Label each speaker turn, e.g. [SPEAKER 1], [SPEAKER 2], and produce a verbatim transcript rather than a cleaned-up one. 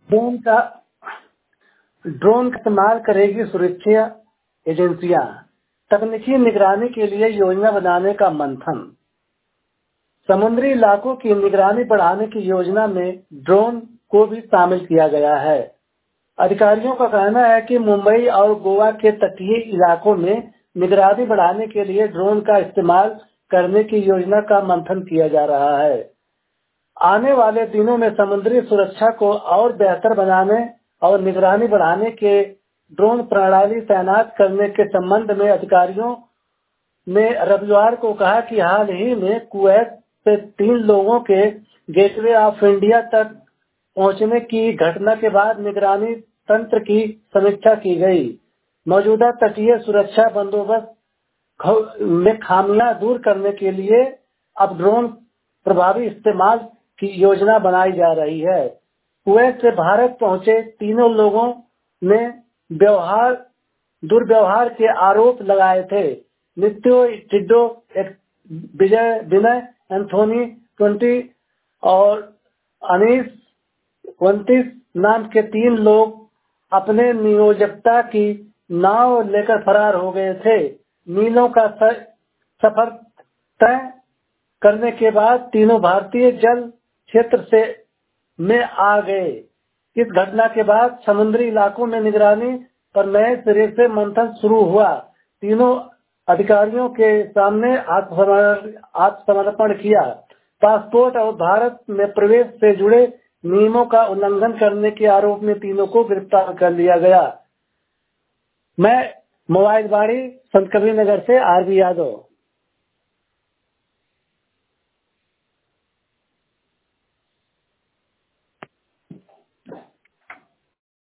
[SPEAKER 1] Drone का drone का इस्तेमाल करेगी सुरक्षा एजेंसियां, तकनीकी निगरानी के लिए योजना बनाने का मंथन। समुद्री इलाकों की निगरानी बढ़ाने की योजना में ड्रोन को भी शामिल किया गया है। अधिकारियों का कहना है कि मुंबई और गोवा के तटीय इलाकों में निगरानी बढ़ाने के लिए ड्रोन का इस्तेमाल करने की योजना का मंथन किया जा रहा है। आने वाले दिनों में समुद्री सुरक्षा को और बेहतर बनाने और निगरानी बढ़ाने के ड्रोन प्रणाली तैनात करने के संबंध में अधिकारियों ने रविवार को कहा कि हाल ही में कुवैत से तीन लोगों के गेटवे ऑफ इंडिया तक पहुंचने की घटना के बाद निगरानी तंत्र की समीक्षा की गई। मौजूदा तटीय सुरक्षा बंदोबस्त में खामियां दूर करने के लिए अब ड्रोन प्रभावी इस्तेमाल की योजना बनाई जा रही है। कुवैत से भारत पहुंचे तीनों लोगों ने व्यवहार दुर्व्यवहार के आरोप लगाए थे। नित्यो टिड्डो, विजय विनय एंथोनी ट्वेंटी और अनीस उनतीस नाम के तीन लोग अपने नियोजकता की नाव लेकर फरार हो गए थे। मीलों का सफर तय करने के बाद तीनों भारतीय जल क्षेत्र से में आ गए। इस घटना के बाद समुद्री इलाकों में निगरानी पर नए सिरे से मंथन शुरू हुआ। तीनों अधिकारियों के सामने आत्मसमर्पण किया। पासपोर्ट और भारत में प्रवेश से जुड़े नियमों का उल्लंघन करने के आरोप में तीनों को गिरफ्तार कर लिया गया। मैं मोबाइल बाड़ी संत कबीर नगर से आर बी यादव।